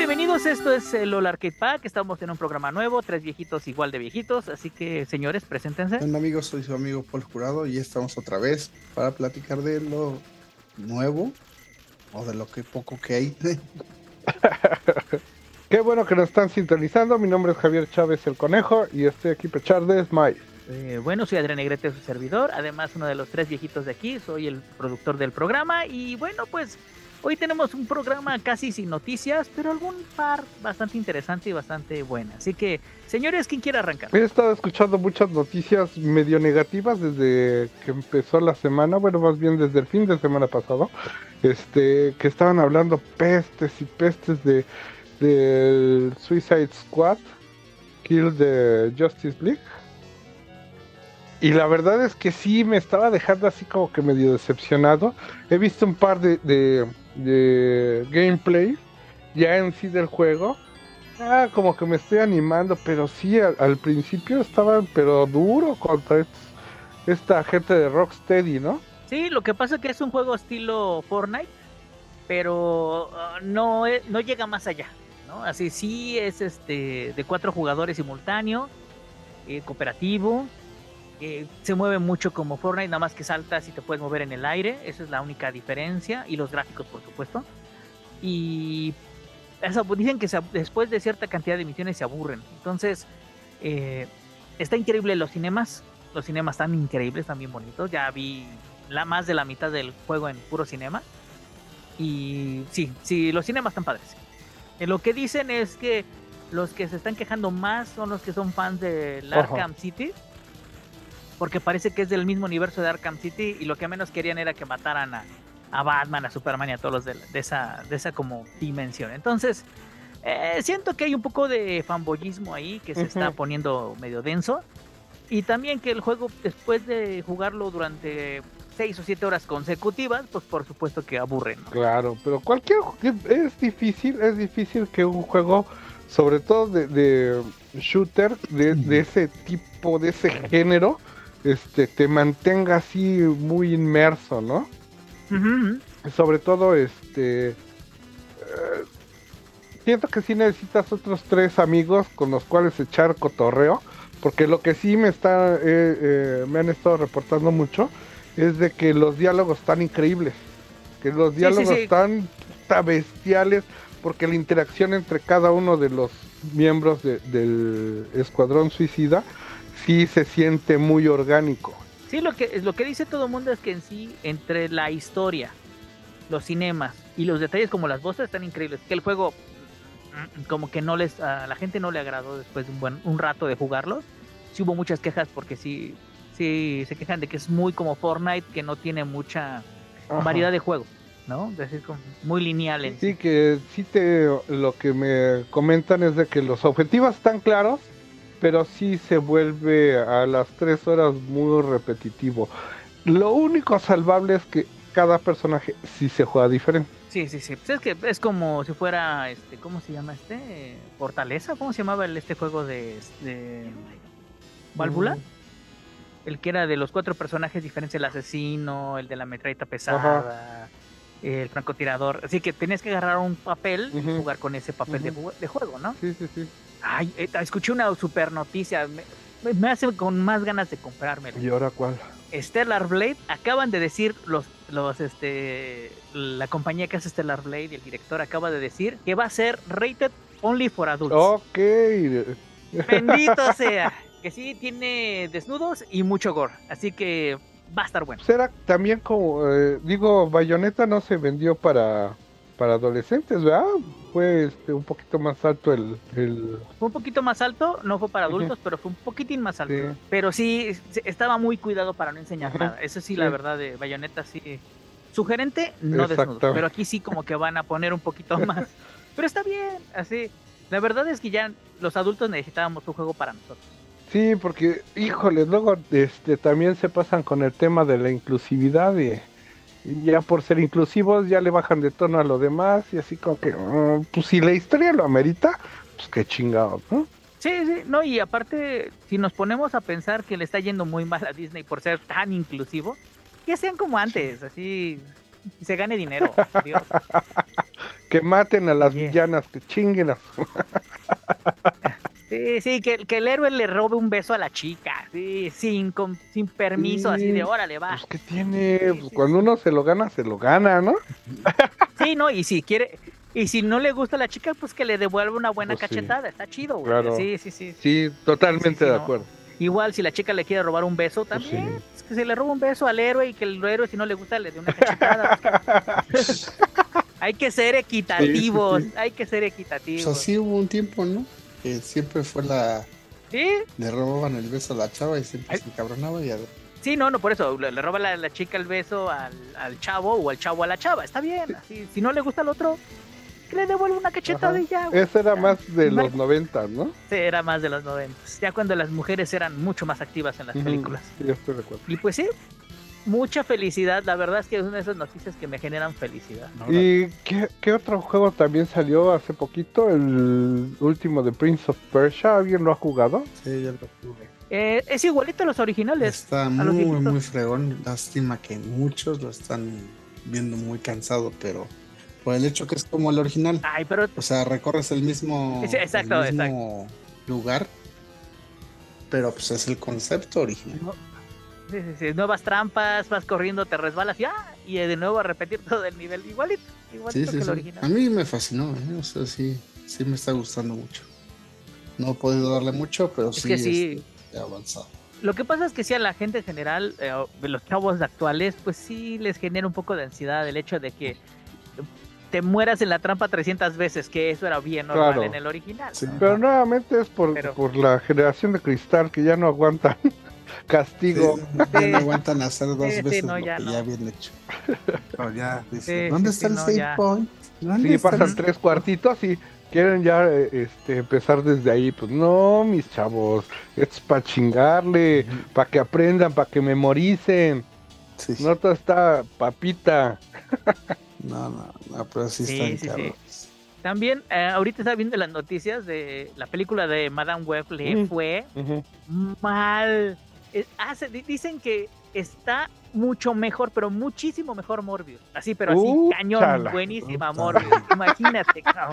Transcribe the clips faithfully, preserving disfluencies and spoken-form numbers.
bienvenidos, esto es el LOL Arcade Pack, estamos en un programa nuevo, tres viejitos igual de viejitos, así que señores, preséntense. Hola amigos, soy su amigo Paul Jurado y estamos otra vez para platicar de lo nuevo o de lo que poco que hay. Qué bueno que nos están sintonizando. Mi nombre es Javier Chávez el Conejo y estoy aquí para echar de Smile. Eh, bueno, soy Adrián Negrete, su servidor, además uno de los tres viejitos de aquí, soy el productor del programa y bueno, pues hoy tenemos un programa casi sin noticias, pero algún par bastante interesante y bastante buena. Así que, señores, ¿quién quiere arrancar? He estado escuchando muchas noticias medio negativas desde que empezó la semana, bueno, más bien desde el fin de semana pasado, este, que estaban hablando pestes y pestes de del Suicide Squad, Kill the Justice League. Y la verdad es que sí me estaba dejando así como que medio decepcionado. He visto un par de, de, de gameplay ya en sí del juego. Ah, como que me estoy animando, pero sí, al, al principio estaba pero duro contra estos, esta gente de Rocksteady, ¿no? Sí, lo que pasa es que es un juego estilo Fortnite, pero uh, no, es, no llega más allá, ¿no? Así sí es este de cuatro jugadores simultáneo, eh, cooperativo. Eh, se mueve mucho como Fortnite, nada más que saltas y te puedes mover en el aire, esa es la única diferencia, y los gráficos por supuesto, y eso, dicen que se, después de cierta cantidad de misiones se aburren, entonces eh, está increíble los cinemas, los cinemas están increíbles, están bien bonitos, ya vi la, más de la mitad del juego en puro cinema, y sí, sí, los cinemas están padres. Eh, lo que dicen es que los que se están quejando más son los que son fans del Arkham uh-huh. City, porque parece que es del mismo universo de Arkham City y lo que menos querían era que mataran a, a Batman, a Superman y a todos los de, de, esa, de esa como dimensión. Entonces, eh, siento que hay un poco de fanboyismo ahí que se uh-huh. está poniendo medio denso. Y también que el juego, después de jugarlo durante seis o siete horas consecutivas, pues por supuesto que aburre, ¿no? Claro, pero cualquier... Es difícil, es difícil que un juego, sobre todo de, de shooter, de, de ese tipo, de ese género... Este, te mantenga así muy inmerso, ¿no? Uh-huh. Sobre todo, este... Eh, siento que sí necesitas otros tres amigos con los cuales echar cotorreo, porque lo que sí me está... Eh, eh, me han estado reportando mucho, es de que los diálogos están increíbles. Que los diálogos sí, sí, sí. están bestiales, porque la interacción entre cada uno de los miembros de, del Escuadrón Suicida... sí se siente muy orgánico. Sí, lo que, lo que dice todo el mundo es que en sí, entre la historia, los cinemas y los detalles como las voces están increíbles. Que el juego, como que no les, a la gente no le agradó después de un buen un rato de jugarlo. Sí hubo muchas quejas porque sí, sí se quejan de que es muy como Fortnite, que no tiene mucha Ajá. variedad de juego, ¿no? Es decir, como muy lineal. En sí, sí, que sí te, lo que me comentan es de que los objetivos están claros, pero sí se vuelve a las tres horas muy repetitivo. Lo único salvable es que cada personaje sí se juega diferente. Sí, sí, sí. Pues es que es como si fuera, este, ¿cómo se llama este? Fortaleza, ¿cómo se llamaba el, este juego de, de Válvula? Mm. El que era de los cuatro personajes diferentes, el asesino, el de la metralleta pesada, Ajá. el francotirador. Así que tenías que agarrar un papel uh-huh. y jugar con ese papel uh-huh. de, de juego, ¿no? Sí, sí, sí. Ay, eh, escuché una super noticia, me, me hace con más ganas de comprármela. ¿Y ahora cuál? Stellar Blade, acaban de decir los, los, este, la compañía que hace Stellar Blade y el director acaba de decir que va a ser rated only for adults. Ok. Bendito sea, que sí tiene desnudos y mucho gore, así que va a estar bueno. Será también como, eh, digo, Bayonetta no se vendió para... para adolescentes, ¿verdad? Fue este, un poquito más alto el, el... Fue un poquito más alto, no fue para adultos, uh-huh. pero fue un poquitín más alto. Sí. Pero sí, estaba muy cuidado para no enseñar uh-huh. nada. Eso sí, sí, la verdad, de Bayonetta sí. Sugerente, no desnudo. Pero aquí sí como que van a poner un poquito más. Pero está bien, así. La verdad es que ya los adultos necesitábamos un juego para nosotros. Sí, porque, híjole, luego este, también se pasan con el tema de la inclusividad y... Y ya por ser inclusivos ya le bajan de tono a lo demás y así como que, uh, pues si la historia lo amerita, pues qué chingado, ¿no? Sí, sí, no, y aparte, si nos ponemos a pensar que le está yendo muy mal a Disney por ser tan inclusivo, que sean como antes, así se gane dinero, Dios. que maten a las Yeah. villanas, que chinguen a su... Sí, sí, que, que el héroe le robe un beso a la chica, sí, sin, con, sin permiso, así de Sí, órale, va. pues que tiene, Sí, pues, sí, cuando sí. uno se lo gana, se lo gana, ¿no? Sí, no, y si quiere, y si no le gusta a la chica, pues que le devuelva una buena Pues sí, cachetada, está chido, güey. claro. Sí, sí, sí. Sí, Sí, sí, totalmente sí, de no. acuerdo. Igual si la chica le quiere robar un beso, Pues también, sí. pues, que se le roba un beso al héroe y que el héroe, si no le gusta, le dé una cachetada. Pues, hay que ser Sí, equitativos, sí, sí. hay que ser Pues equitativos. así hubo un tiempo, ¿no? Que siempre fue la... Sí, Le robaban el beso a la chava y siempre Ay. se encabronaba y a... sí, no, no, por eso, le, le roba la, la chica el beso al, al chavo o al chavo a la chava, está bien, así, si no le gusta al otro, que le devuelva una cachetada Ajá. y ya, güey. Ese era Ya. más de No hay- los noventas, ¿no? Sí, era más de los noventas, ya cuando las mujeres eran mucho más activas en las Ujú, películas. sí, estoy de acuerdo. Y pues sí, mucha felicidad, la verdad es que es una de esas noticias que me generan felicidad. ¿no? ¿Y qué, qué otro juego también salió hace poquito? El último de Prince of Persia, ¿alguien lo ha jugado? Sí, ya lo tuve. Eh, es igualito a los originales. Está a los muy, viejitos. muy fregón. Lástima que muchos lo están viendo muy cansado, pero por el hecho que es como el original. Ay, pero O sea, recorres el mismo, Sí, exacto, el mismo lugar, pero pues es el concepto original. no, sí, sí, sí, nuevas trampas, vas corriendo, te resbalas y, ah, y de nuevo a repetir todo el nivel igualito, igualito Sí, sí, que el sí. original. A mí me fascinó, ¿eh? O sea, sí, sí me está gustando mucho. No he podido darle mucho, pero Es sí, que sí, este, he avanzado. lo que pasa es que sí a la gente en general, eh, de los chavos actuales, pues sí les genera un poco de ansiedad el hecho de que te mueras en la trampa trescientas veces, que eso era bien normal Claro. en el original. Sí. ¿no? Pero nuevamente es por, Pero- por la generación de cristal que ya no aguantan castigo. Sí, ya Sí. no aguantan hacer dos Sí, sí, veces no, lo ya que no. ya habían hecho. Pero ya, dice, Sí, ¿dónde sí, está sí, el no, save ya. point? ¿Dónde Sí, está el pasan save tres cuartitos y quieren ya eh, este, empezar desde ahí. Pues no, mis chavos, esto es para chingarle, Ujú. para que aprendan, para que memoricen. Sí. No todo está papita. No, no, no, pero sí, Sí, están sí, caros. También, eh, ahorita estaba viendo las noticias de la película de Madame Web, le Mm. fue Ujú. mal. Eh, hace- di- dicen que está mucho mejor, pero muchísimo mejor Morbius. Así, pero así, Uh, cañón, chala. buenísima Puta. Morbius. Imagínate, cabrón.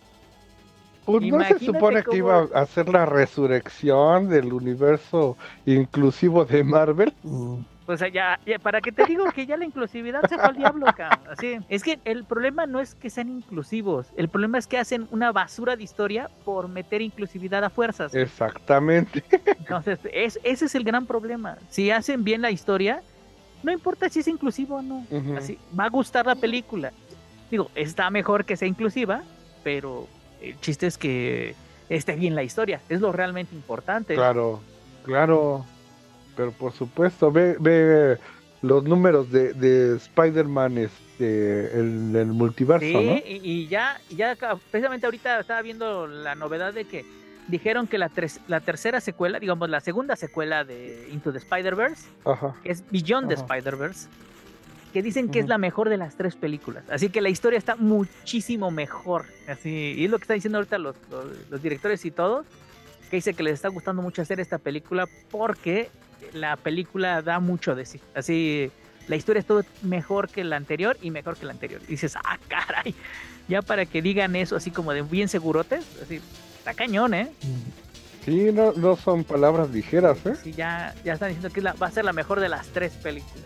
Pues no se Imagínate supone que cómo- iba a hacer la resurrección del universo inclusivo de Marvel. Mm, O sea, ya, ya, para que te digo que ya la inclusividad se fue al diablo, cabrón. Así, es que el problema no es que sean inclusivos, el problema es que hacen una basura de historia por meter inclusividad a fuerzas. Exactamente. Entonces, es, ese es el gran problema. Si hacen bien la historia, no importa si es inclusivo o no. Ujú. Así, va a gustar la película. Digo, está mejor que sea inclusiva, pero el chiste es que esté bien la historia. Es lo realmente importante. Claro, claro. Pero por supuesto, ve, ve los números de, de Spider-Man este, en el multiverso, Sí, ¿no? y, y ya, y ya ca- precisamente ahorita estaba viendo la novedad de que dijeron que la, tres- la tercera secuela, digamos la segunda secuela de Into the Spider-Verse, Ajá. que es Beyond the Ajá. Spider-Verse, que dicen que es Ujú. la mejor de las tres películas. Así que la historia está muchísimo mejor. Así, y es lo que están diciendo ahorita los, los, los directores y todos, que dice que les está gustando mucho hacer esta película porque la película da mucho de sí. Así, la historia es todo mejor que la anterior y mejor que la anterior. Y dices, ah, caray, ya para que digan eso así como de bien segurotes, así, está cañón, ¿eh? Sí, no, no son palabras ligeras, ¿eh? Sí, ya, ya están diciendo que es la- va a ser la mejor de las tres películas.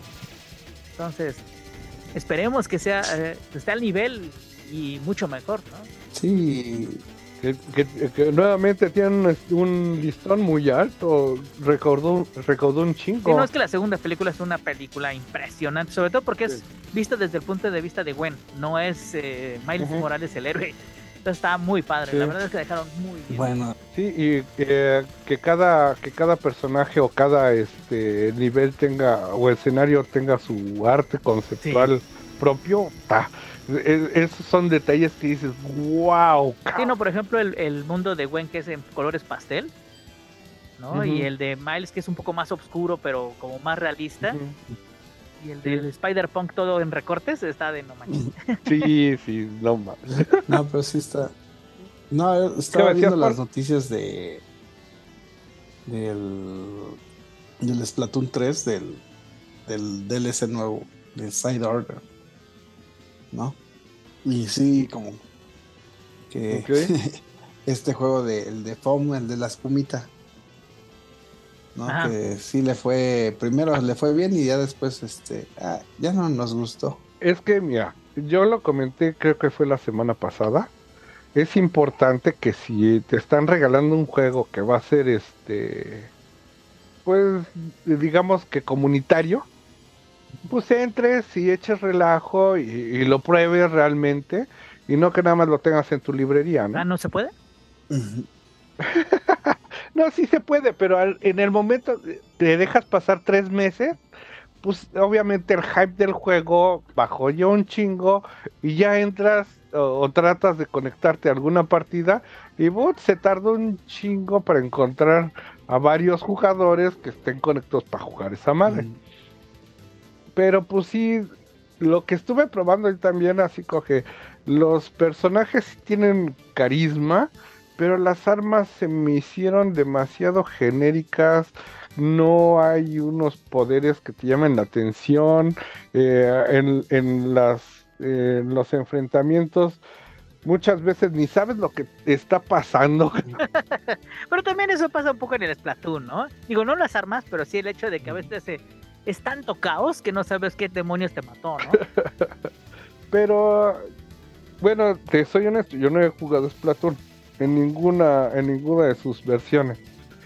Entonces, esperemos que sea, eh, que esté al nivel y mucho mejor, ¿no? sí, Que, que- que nuevamente tienen un, un listón muy alto. Recaudó, recaudó un Sí, chingo. no es que la segunda película es una película impresionante, sobre todo porque es vista desde el punto de vista de Gwen, no es eh, Miles Ujú. Morales el héroe. Entonces está muy padre, Sí. la verdad es que dejaron muy bien. bueno, Sí, y eh, que cada que cada personaje o cada este nivel tenga o escenario tenga su arte conceptual propio. Ta. E- esos son detalles que dices, wow. Sí, no, por ejemplo, el, el mundo de Gwen que es en colores pastel, ¿no? Ujú. Y el de Miles que es un poco más oscuro, pero como más realista. Y el Sí. del Spider-Punk todo en recortes está de no manches. Sí, sí, no mames. no, pero sí está. No, estaba decías, viendo las Paul? noticias de del del Splatoon tres del del D L C nuevo, del Side Order, ¿no? Y sí, como que Ok. este juego de, el de foam, el de la espumita, ¿no? Ajá. Que sí le fue, primero le fue bien y ya después, este, ah, ya no nos gustó. Es que, mira, yo lo comenté, creo que fue la semana pasada. Es importante que si te están regalando un juego que va a ser este, pues, digamos que comunitario, pues entres y eches relajo y, y lo pruebes realmente, y no que nada más lo tengas en tu librería, Ah, ¿no? ¿no se puede? Ujú. No, sí se puede, pero al- en el momento de- te dejas pasar tres meses, pues obviamente el hype del juego bajó ya un chingo y ya entras o, o tratas de conectarte a alguna partida y but, se tardó un chingo para encontrar a varios jugadores que estén conectados para jugar esa madre. Mm. Pero pues sí, lo que estuve probando ahí también, así coge, los personajes sí tienen carisma, pero las armas se me hicieron demasiado genéricas, no hay unos poderes que te llamen la atención, eh, en, en las, eh, en los enfrentamientos muchas veces ni sabes lo que está pasando. Pero también eso pasa un poco en el Splatoon, ¿no? Digo, no las armas, pero sí el hecho de que a veces eh, es tanto caos que no sabes qué demonios te mató, ¿no? Pero bueno, te soy honesto, yo no he jugado Splatoon en ninguna, en ninguna de sus versiones.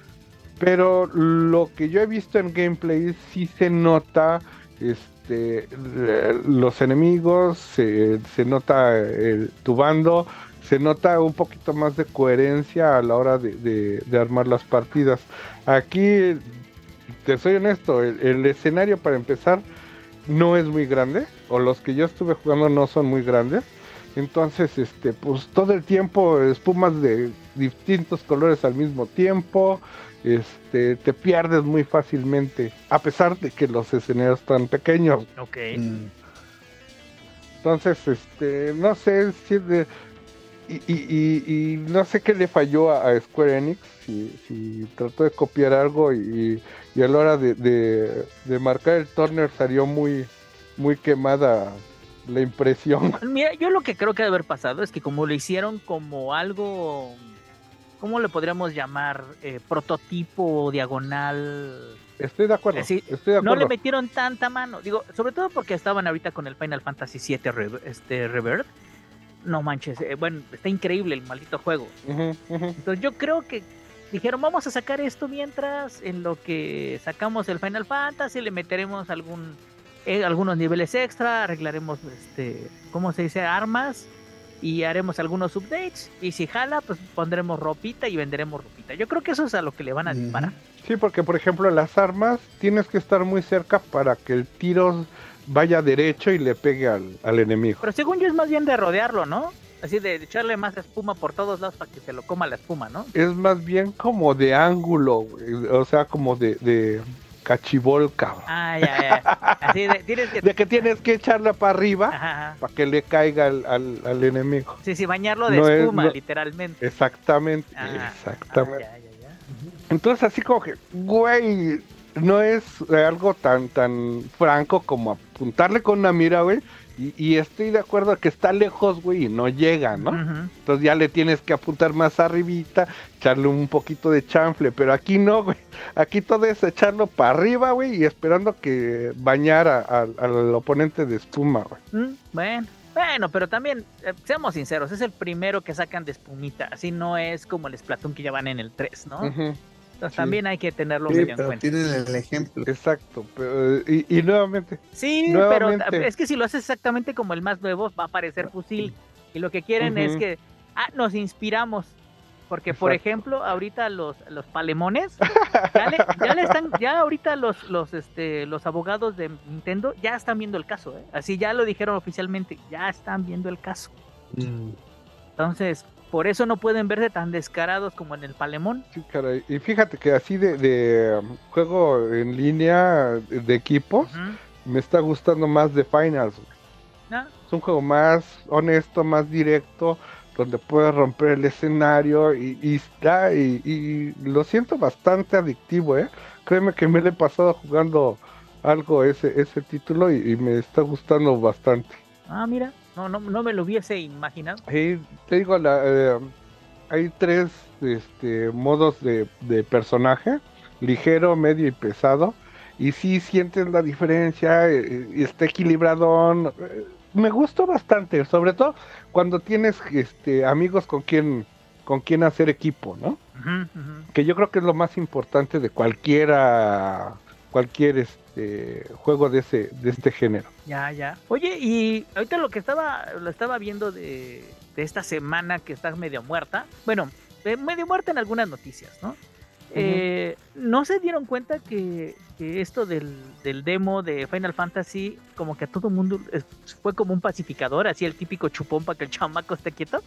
Pero lo que yo he visto en gameplay sí se nota este eh, los enemigos, se, se nota el, tu bando, se nota un poquito más de coherencia a la hora de, de, de armar las partidas. Aquí, te soy honesto, el, el escenario para empezar no es muy grande, o los que yo estuve jugando no son muy grandes. Entonces, este, pues todo el tiempo espumas de distintos colores al mismo tiempo, este, te pierdes muy fácilmente, a pesar de que los escenarios están pequeños. Ok. Mm. Entonces, este, no sé si de, y, y, y, y no sé qué le falló a, a Square Enix, si, si trató de copiar algo y, y a la hora de, de, de marcar el turner salió muy, muy quemada la impresión. Mira, yo lo que creo que debe haber pasado es que como lo hicieron como algo, ¿cómo le podríamos llamar? Eh, prototipo diagonal. Estoy de acuerdo, Eh, sí, estoy de no le acuerdo. metieron tanta mano. Digo, sobre todo porque estaban ahorita con el Final Fantasy siete Re- este, Rebirth. No manches, eh, bueno, está increíble el maldito juego. Ujú, ujú. Entonces yo creo que dijeron, vamos a sacar esto mientras en lo que sacamos el Final Fantasy, le meteremos algún eh, algunos niveles extra, arreglaremos, este, ¿cómo se dice? Armas y haremos algunos updates. Y si jala, pues pondremos ropita y venderemos ropita. Yo creo que eso es a lo que le van a Ujú. disparar. Sí, porque por ejemplo las armas tienes que estar muy cerca para que el tiro vaya derecho y le pegue al, al enemigo. Pero según yo es más bien de rodearlo, ¿no? Así de echarle más espuma por todos lados para que se lo coma la espuma, ¿no? Es más bien como de ángulo, güey, o sea, como de, de cachibol, cabrón. Ah, ya, ya. Así de, tienes que... De que tienes que echarla para arriba Ajá, ajá. para que le caiga al, al, al enemigo. Sí, sí, bañarlo de No es- espuma, no- literalmente. Exactamente, Ajá. exactamente. Ah, ya, ya, ya. Entonces así como que, güey, no es eh, algo tan tan franco como apuntarle con una mira, güey. Y, y estoy de acuerdo que está lejos, güey, y no llega, ¿no? Ujú. Entonces ya le tienes que apuntar más arribita, echarle un poquito de chanfle, pero aquí no, güey. Aquí todo es echarlo para arriba, güey, y esperando que bañara al, al oponente de espuma, güey. Mm, bueno, bueno, pero también, eh, seamos sinceros, es el primero que sacan de espumita. Así no es como el Splatoon que ya van en el tres, ¿no? Ujú, Entonces sí. también hay que tenerlo Sí, medio en pero cuenta. tienen el ejemplo. Exacto, pero, y, y nuevamente, Sí, Nuevamente. pero es que si lo haces exactamente como el más nuevo, va a parecer fusil. Y lo que quieren Ujú. es que, ah, nos inspiramos. Porque, por Exacto. ejemplo, ahorita los, los palemones, ya le, ya le están, ya ahorita los, los, este, los abogados de Nintendo ya están viendo el caso, ¿eh? Así ya lo dijeron oficialmente, ya están viendo el caso. Mm. Entonces, por eso no pueden verse tan descarados como en el palemón. Sí, caray. Y fíjate que así de, de um, juego en línea de, de equipos, Ujú. me está gustando más The Finals, güey. ¿No? Es un juego más honesto, más directo, donde puedes romper el escenario y, y está, y, y lo siento bastante adictivo, ¿eh? Créeme que me lo he pasado jugando algo ese, ese título y, y me está gustando bastante. Ah, mira. No, no, no me lo hubiese imaginado. Sí, te digo, la, eh, hay tres este, modos de, de personaje, ligero, medio y pesado, y sí sientes la diferencia, eh, y está equilibrado. eh, Me gustó bastante, sobre todo cuando tienes este, amigos con quien, con quien hacer equipo, ¿no? Ujú, ujú. Que yo creo que es lo más importante de cualquiera, cualquier este, juego de ese, de este género. Ya, ya. Oye, y ahorita lo que estaba, lo estaba viendo de, de esta semana que está medio muerta. Bueno, eh, medio muerta en algunas noticias, ¿no? Eh, ¿no se dieron cuenta que, que esto del, del demo de Final Fantasy, como que a todo mundo es- fue como un pacificador, así el típico chupón para que el chamaco esté quieto?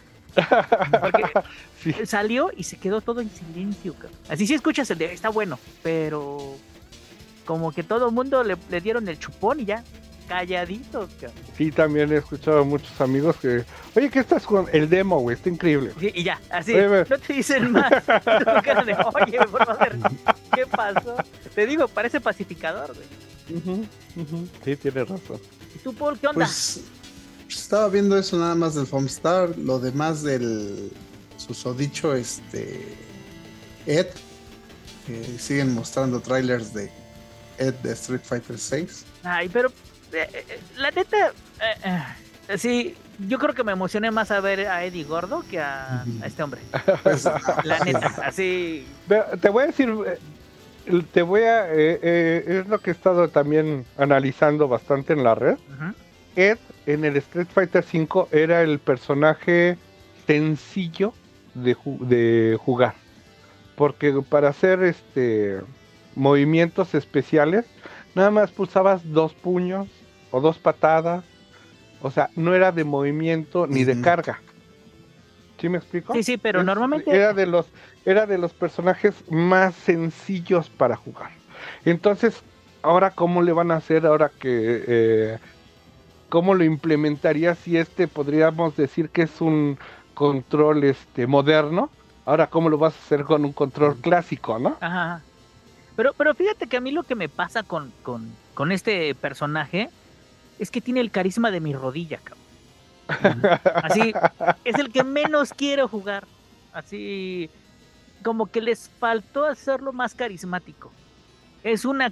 Porque Sí. salió y se quedó todo en silencio, cabrón. Así sí escuchas el de, está bueno, pero como que todo el mundo le, le dieron el chupón y ya, calladito, cabrón. Sí, también he escuchado a muchos amigos que, oye, ¿qué estás jugando? El demo, güey, está increíble. Y, y ya, así, Oye, ve- no te dicen más. Tu cara de, oye, por favor, ¿qué pasó? Te digo, parece pacificador, güey. Ujú, ujú. Sí, tienes razón. ¿Y tú, Paul, qué onda? Pues estaba viendo eso nada más del Foamstar, lo demás del susodicho este Ed, que siguen mostrando trailers de Ed de Street Fighter seis. Ay, pero eh, eh, la neta, eh, eh, sí, yo creo que me emocioné más a ver a Eddie Gordo que a, a este hombre. Pues, La neta, así. Ve- Te voy a decir, eh, te voy a, eh, eh, es lo que he estado también analizando bastante en la red. Ujú. Ed en el Street Fighter cinco era el personaje sencillo de, ju- de jugar. Porque para hacer este movimientos especiales, nada más pulsabas dos puños o dos patadas. O sea, no era de movimiento ni de Ujú. carga. ¿Sí me explico? Sí, sí, pero Es- normalmente. Era de los, era de los personajes más sencillos para jugar. Entonces, ahora cómo le van a hacer ahora que eh, cómo lo implementaría si este podríamos decir que es un control este moderno. Ahora cómo lo vas a hacer con un control clásico, ¿no? Ajá. Pero, pero fíjate que a mí lo que me pasa con, con, con este personaje es que tiene el carisma de mi rodilla, cabrón. Así, es el que menos quiero jugar. Así, como que les faltó hacerlo más carismático. Es una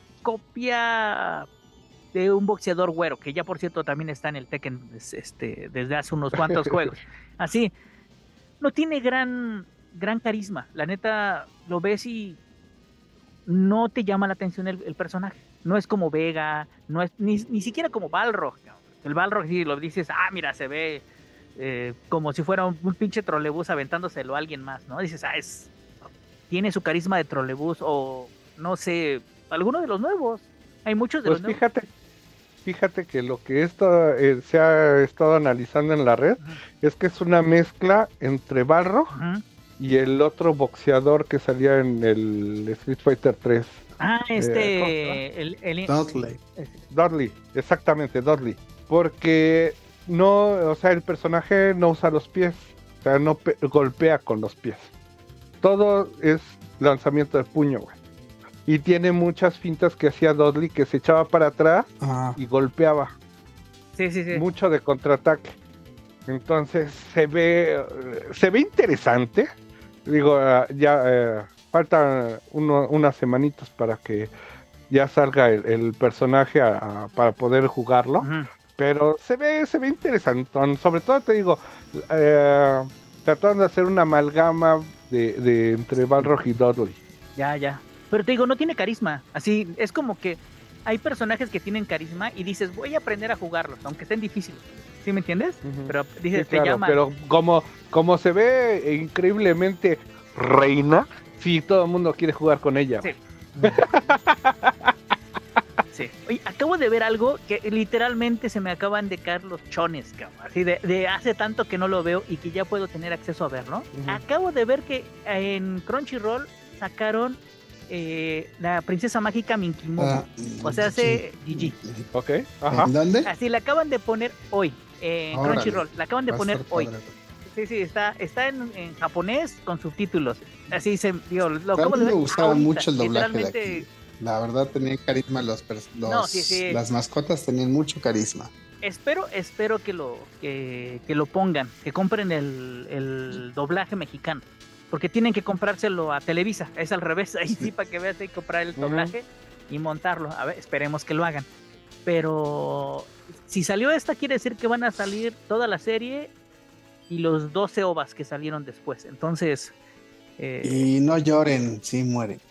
copia de un boxeador güero, que ya por cierto también está en el Tekken es- este, desde hace unos cuantos juegos. Así, no tiene gran, gran carisma. La neta, lo ves y no te llama la atención el, el personaje. No es como Vega, no es ni, ni siquiera como Balrog. cabrón. El Balrog, si lo dices, ah, mira, se ve eh, como si fuera un, un pinche trolebús aventándoselo a alguien más, ¿no? Dices, ah, es, tiene su carisma de trolebús o no sé, alguno de los nuevos. Hay muchos de Pues los nuevos. fíjate, fíjate que lo que esto eh, se ha estado analizando en la red Ujú, es que es una mezcla entre Balrog ujú. y el otro boxeador que salía en el Street Fighter tres. Ah, ¿cómo se este, el, el, Dudley. Dudley, exactamente, Dudley. Porque no, o sea, el personaje no usa los pies, o sea, no pe- golpea con los pies. Todo es lanzamiento de puño, güey. Y tiene muchas fintas que hacía Dudley, que se echaba para atrás Ah, y golpeaba. Sí, sí, sí. Mucho de contraataque. Entonces se ve, eh, se ve interesante. Digo, eh, ya eh, faltan uno- unas semanitas para que ya salga el, el personaje a- a- para poder jugarlo. Ujú. Pero se ve, se ve interesante. Sobre todo te digo, eh, tratando de hacer una amalgama de, de entre Balrog y Dudley. Ya, ya. Pero te digo, no tiene carisma. Así, es como que hay personajes que tienen carisma y dices, voy a aprender a jugarlos, aunque estén difíciles. ¿Sí me entiendes? Ujú. Pero Sí, dices, te claro, llama. pero como, como se ve increíblemente reina, sí, todo el mundo quiere jugar con ella. Sí. Sí. Oye, acabo de ver algo que literalmente se me acaban de caer los chones, cabrón. Así de, de hace tanto que no lo veo y que ya puedo tener acceso a verlo. Ujú. Acabo de ver que en Crunchyroll sacaron eh, la princesa mágica Minky Momo. ah, O sea, hace G G. Ok, ajá. ¿En dónde? Así la acaban de poner hoy. En Órale. Crunchyroll. La acaban de Va a poner estar hoy. padre. Sí, sí, está, está en, en japonés con subtítulos. Así se, digo, lo A acabo mí de me ver gustaba ahorita. mucho el doblaje de Literalmente, aquí. La verdad tenían carisma los, pers- los No, sí, sí. las mascotas tenían mucho carisma. espero, espero que lo, que, que lo pongan, que compren el, el doblaje mexicano, porque tienen que comprárselo a Televisa, es al revés, ahí sí, para que veas, hay que comprar el doblaje uh-huh. y montarlo, a ver, esperemos que lo hagan, pero si salió esta quiere decir que van a salir toda la serie y los doce ovas que salieron después, entonces... Eh... Y no lloren, sí mueren.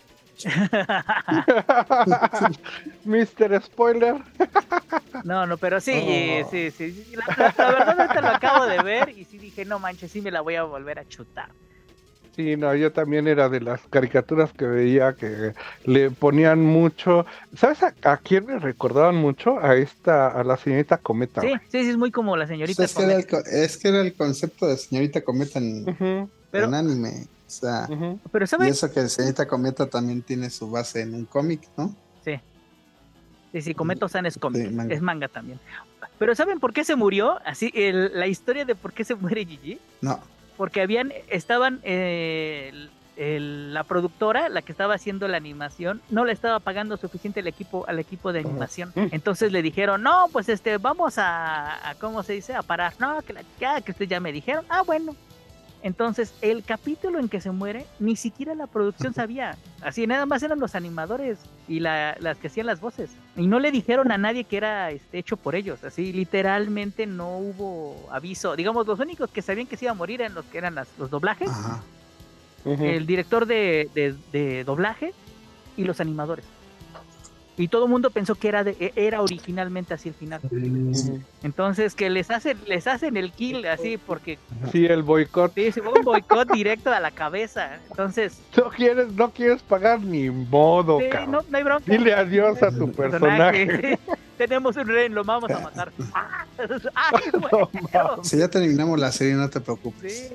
mister Spoiler. No, no, pero sí, oh. sí, sí, sí. La, la, la verdad ahorita lo acabo de ver y sí dije, no manches, sí me la voy a volver a chutar. Sí, no, yo también era de las caricaturas que veía que le ponían mucho. ¿Sabes a, a quién me recordaban mucho? A esta, a la señorita Cometa. Sí, sí, sí, es muy como la señorita pues es Cometa. Que era el, es que era el concepto de señorita Cometa en, uh-huh. pero, en anime. O sea, uh-huh. pero ¿sabes? Y eso que señorita Cometa también tiene su base en un cómic, ¿no? Sí. Sí, sí, Cometo-san es cómic, sí, manga. Es manga también. Pero ¿saben por qué se murió? Así, el, la historia de por qué se muere Gigi. No. Porque habían, estaban, eh, el, el, la productora, la que estaba haciendo la animación, no le estaba pagando suficiente al equipo, al equipo de animación. Uh-huh. Entonces le dijeron, no, pues este, vamos a, a ¿cómo se dice? A parar. No, que la, ya, que ustedes ya me dijeron. Ah, bueno. Entonces, el capítulo en que se muere, ni siquiera la producción sabía. Así, nada más eran los animadores y la, las que hacían las voces. Y no le dijeron a nadie que era este, hecho por ellos. Así, literalmente no hubo aviso. Digamos, los únicos que sabían que se iba a morir eran los que eran las, los doblajes, Ajá. Uh-huh. el director de, de, de doblaje y los animadores. Y todo el mundo pensó que era de, era originalmente así el final. Uh-huh. Entonces que les hacen, les hacen el kill así porque... Sí, el boicot. Sí, se fue un boicot directo a la cabeza. Entonces... No quieres, no quieres pagar ni modo, sí, cabrón. No, no hay bronca. Dile adiós a tu personaje. personaje. Sí. Tenemos un rey, lo vamos a matar. ¡Ay, bueno! No, si ya terminamos la serie, no te preocupes.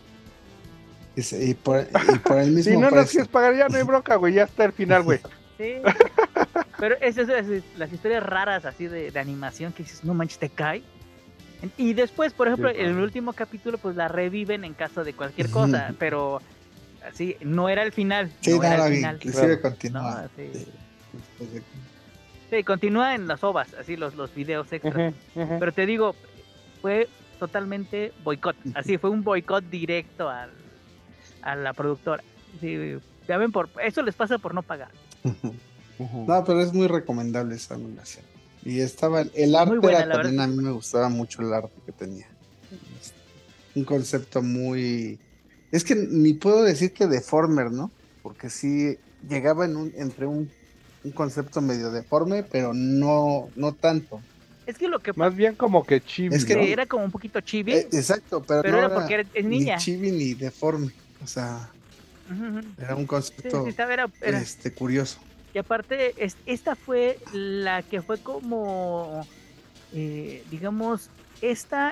Sí. Y, y, por, y por el mismo si no precio. nos quieres pagar, ya no hay bronca, güey. Ya está el final, güey. Sí. Pero es, es, es, las historias raras así de, de animación que dices, no manches, te cae. Y después, por ejemplo, sí, en el último capítulo, pues la reviven en caso de cualquier cosa, pero así, no era el final. Sí, no, no era no, el final. Inclusive continúa. No, sí. Sí. Sí, continúa en las ovas, así los, los videos extras. Uh-huh, uh-huh. Pero te digo, fue totalmente boicot. Así, fue un boicot directo al, a la productora. Sí, ya ven, por, eso les pasa por no pagar. Uh-huh. No, pero es muy recomendable esa animación. Y estaba el arte buena, era también, a mí me gustaba mucho el arte que tenía. Un concepto muy... Es que ni puedo decir que deformer, ¿no? Porque sí llegaba en un, entre un, un concepto medio deforme, pero no, no tanto. Es que lo que... Más bien como que chibi. Es que ¿no? Era como un poquito chibi. Eh, exacto, pero, pero no era, era porque era, es niña. Ni chibi ni deforme. O sea, uh-huh. era un concepto sí, sí, era, era... Este, curioso. Y aparte, es, esta fue la que fue como, eh, digamos, esta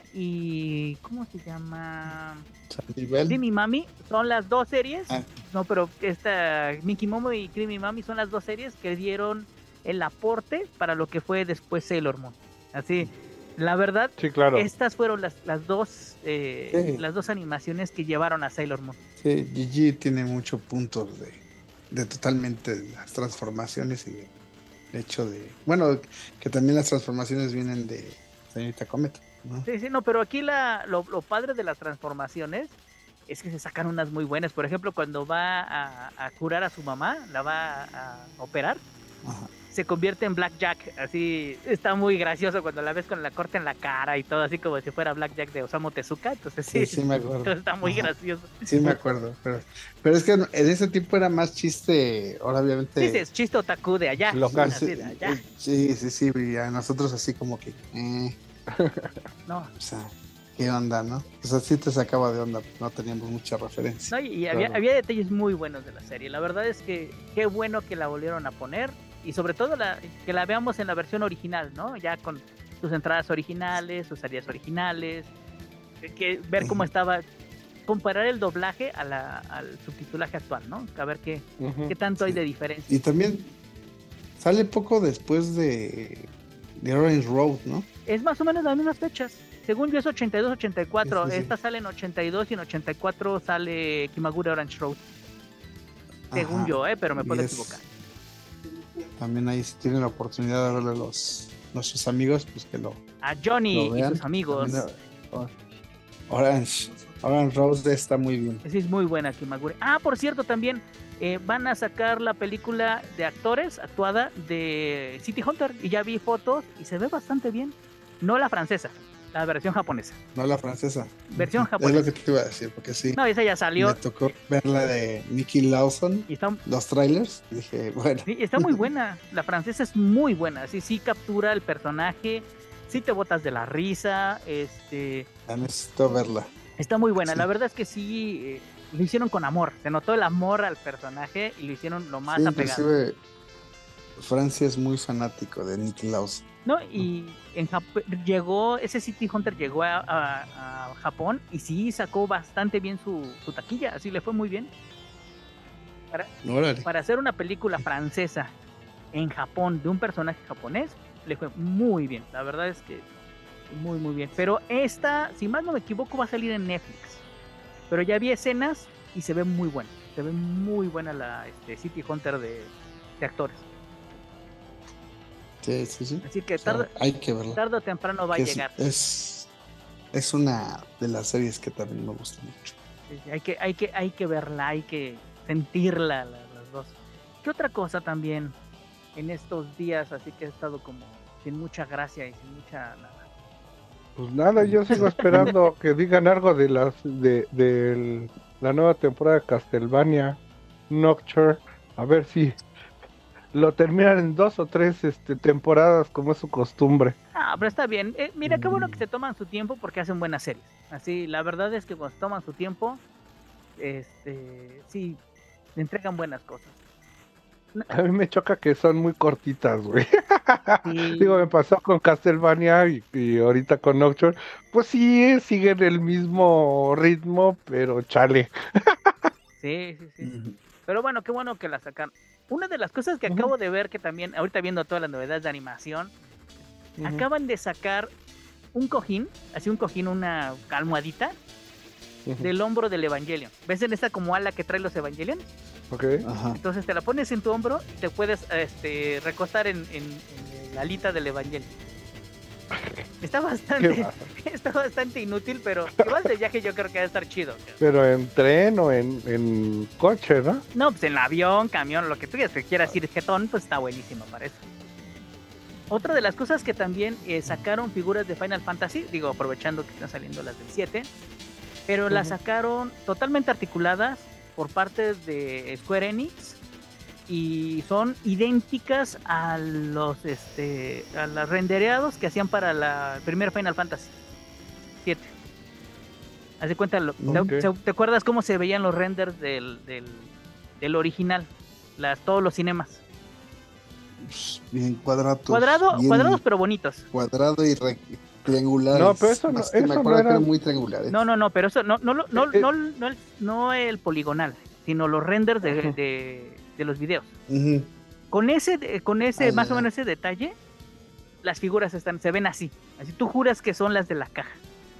y, ¿cómo se llama? Creamy Mami, son las dos series, ah. no, pero esta, Mickey Momo y Creamy Mami son las dos series que dieron el aporte para lo que fue después Sailor Moon. Así, la verdad, sí, claro. Estas fueron las, las, dos, eh, sí. las dos animaciones que llevaron a Sailor Moon. Sí, Gigi tiene muchos puntos de... de totalmente las transformaciones y de, de hecho de... Bueno, que también las transformaciones vienen de señorita Cometa, ¿no? Sí, sí, no, pero aquí la, lo, lo padre de las transformaciones es que se sacan unas muy buenas. Por ejemplo, cuando va a, a curar a su mamá, la va a, a operar, Ajá. se convierte en Blackjack, así está muy gracioso cuando la ves con la corte en la cara y todo, así como si fuera Blackjack de Osamu Tezuka, entonces sí, sí, sí me acuerdo. Entonces está muy Ajá. gracioso. Sí me acuerdo, pero, pero es que en ese tiempo era más chiste, ahora obviamente... Sí, sí, es chiste otaku de allá. Local. Así de allá. Sí, sí, sí, y a nosotros así como que... Eh, no. O sea, ¿qué onda, no? O sea, sí te sacaba de onda, no teníamos mucha referencia. No, y, y había, había detalles muy buenos de la serie, la verdad es que qué bueno que la volvieron a poner. Y sobre todo la, que la veamos en la versión original, ¿no? Ya con sus entradas originales, sus salidas originales, que ver cómo estaba, comparar el doblaje a la, al subtitulaje actual, ¿no? A ver qué, uh-huh. qué tanto sí. hay de diferencia. Y también sale poco después de, de Orange Road, ¿no? Es más o menos las mismas fechas. Según yo es ochenta y dos, ochenta y cuatro. Sí, sí, sí. Esta sale en ochenta y dos y en ochenta y cuatro sale Kimagure Orange Road. Según Ajá. yo, ¿eh? Pero me puedo es... equivocar. También ahí si tienen la oportunidad de verle los, nuestros amigos, pues que lo, A Johnny lo y vean. sus amigos. También, uh, Orange, Orange Rose está muy bien. Sí, es muy buena Kimagure. Ah, por cierto, también eh, van a sacar la película de actores actuada de City Hunter. Y ya vi fotos y se ve bastante bien. No la francesa, la versión japonesa. No la francesa. Versión Es japonesa. lo que te iba a decir, porque sí. No, esa ya salió. Me tocó ver la de Nicky Lawson, Y está, los trailers, y dije, bueno. sí, está muy buena. La francesa es muy buena. Sí, sí captura el personaje. Sí te botas de la risa. Este. Ya necesito verla. Está muy buena. Sí. La verdad es que sí. Eh, lo hicieron con amor. Se notó el amor al personaje y lo hicieron lo más Sí, apegado. inclusive Francia es muy fanático de Nicky Lawson. ¿No? Y en Jap- llegó, ese City Hunter llegó a, a- a Japón y sí sacó bastante bien su, su taquilla, así le fue muy bien. Para, Órale. para hacer una película francesa en Japón de un personaje japonés, le fue muy bien. La verdad es que muy, muy bien. Pero esta, si más no me equivoco, va a salir en Netflix. Pero ya vi escenas y se ve muy buena. Se ve muy buena la este, City Hunter de, de actores. Sí, sí, sí. Así que O sea, tarde, hay que verla. tarde o temprano va a Es, llegar. es, es una de las series que también me gusta mucho. Sí, sí, hay que, hay que, hay que verla, hay que sentirla la- las dos. ¿Qué otra cosa también en estos días? Así que he estado como sin mucha gracia y sin mucha nada. Pues nada, yo sigo esperando que digan algo de las de, de la nueva temporada de Castlevania Nocturne, a ver si lo terminan en dos o tres este, temporadas como es su costumbre. Ah, pero está bien. Eh, mira, qué bueno Mm. que se toman su tiempo porque hacen buenas series. Así, la verdad es que cuando se toman su tiempo, este, sí, le entregan buenas cosas. A mí me choca que son muy cortitas, güey. Sí. Digo, me pasó con Castlevania y, y ahorita con Nocturne. Pues sí, siguen el mismo ritmo, pero chale. Sí, sí, sí. Ujú. Pero bueno, qué bueno que la sacan. Una de las cosas que Ujú. acabo de ver que también, ahorita viendo todas las novedades de animación, Ujú. acaban de sacar un cojín, así un cojín, una almohadita Ujú. del hombro del Evangelion. ¿Ves en esta como ala que trae los Evangelion? Ok. Ajá. Entonces te la pones en tu hombro y te puedes este, recostar en, en, en la alita del Evangelion. Está Qué bastante, baja. está bastante inútil, pero igual de viaje yo creo que va a estar chido. Pero en tren o en, en coche, ¿no? No, pues en el avión, camión, lo que tú quieras, que quieras ir jetón, pues está buenísimo para eso. Otra de las cosas que también eh, sacaron figuras de Final Fantasy, digo, aprovechando que están saliendo las del siete, pero las Ujú. sacaron totalmente articuladas por parte de Square Enix y son idénticas a los este a los rendereados que hacían para la el primer Final Fantasy siete. Haz de cuenta, lo- Ok. ¿te, te acuerdas cómo se veían los renders del, del, del original? Las, todos los cinemas. Pues, bien cuadrados. Cuadrado, bien cuadrados pero bonitos. Cuadrado y re- triangulares. No, pero eso no- Más que eso me no acuerdo que era- eran muy triangulares. No, no, no, pero eso no, no, lo- no, Eh, eh. no, no, el, no el poligonal, sino los renders de, Ajá. de, de los videos. Ujú. Con ese, de- con ese, Ah, más ya. o menos ese detalle, las figuras están, se ven así. Así tú juras que son las de la caja.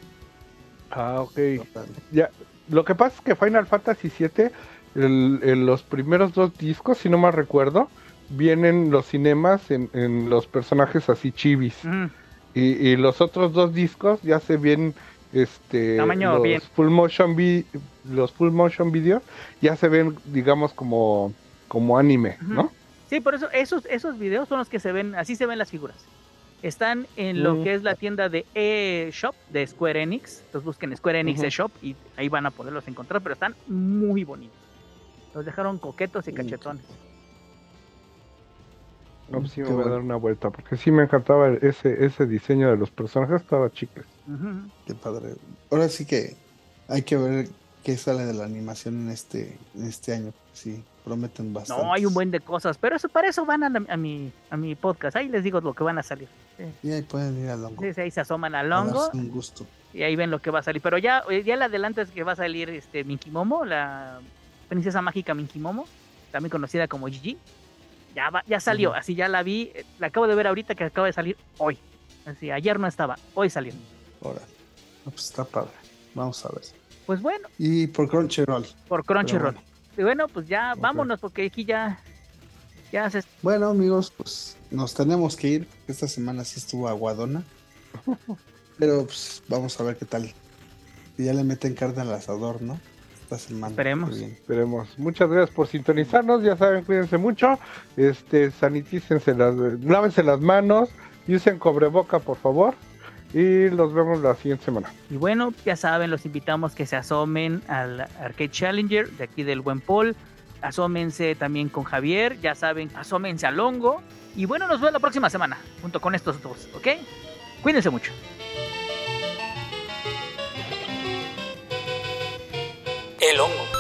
Ah, ok. Total. Ya, lo que pasa es que Final Fantasy siete, el- el- los primeros dos discos, si no mal recuerdo, vienen los cinemas en, en los personajes así chivis. Ujú. Y, y los otros dos discos ya se ven este Tamaño los bien. full motion vi- los full motion video ya se ven, digamos, como como anime, Ujú. ¿no? Sí, por eso esos, esos videos son los que se ven, así se ven las figuras. Están en lo Mm. que es la tienda de eShop de Square Enix. Entonces busquen Square Enix Ujú. eShop y ahí van a poderlos encontrar, pero están muy bonitos. Los dejaron coquetos y Mm. cachetones. No, pues sí me Qué voy a bueno. dar una vuelta, porque sí me encantaba ese ese diseño de los personajes, estaba chicles. Ujú. Qué padre. Ahora sí que hay que ver qué sale de la animación en este, en este año. Sí, prometen bastante. No, hay un buen de cosas, pero eso para eso van a, la- a mi a mi podcast. Ahí les digo lo que van a salir. Sí, Y ahí pueden ir a Longo. sí, sí, ahí se asoman al a hongo darse un gusto. y ahí ven lo que va a salir. Pero ya eh, ya le adelanto es que va a salir este Minky Momo, la princesa mágica Minky Momo, también conocida como Gigi. Ya va, ya salió, Ujú. así ya la vi, eh, la acabo de ver ahorita que acaba de salir hoy. Así, ayer no estaba, hoy salió. Ahora. No, pues está padre. Vamos a ver. Pues bueno, Y por Crunchyroll. por Crunchyroll. Pero Y bueno, pues ya Ok. vámonos porque aquí ya ¿Qué haces? Bueno, amigos, pues nos tenemos que ir. Esta semana sí estuvo aguadona. Pero pues vamos a ver qué tal. Y ya le meten carne al asador, ¿no? Esta semana. Esperemos. Bien. Esperemos. Muchas gracias por sintonizarnos. Ya saben, cuídense mucho. Este, sanitícense las, lávense las manos y usen cobreboca, por favor. Y los vemos la siguiente semana. Y bueno, ya saben, los invitamos que se asomen al Arcade Challenger de aquí del Buen Paul. Asómense también con Javier, ya saben, asómense al Hongo. Y bueno, nos vemos la próxima semana, junto con estos dos, ¿ok? Cuídense mucho. El Hongo.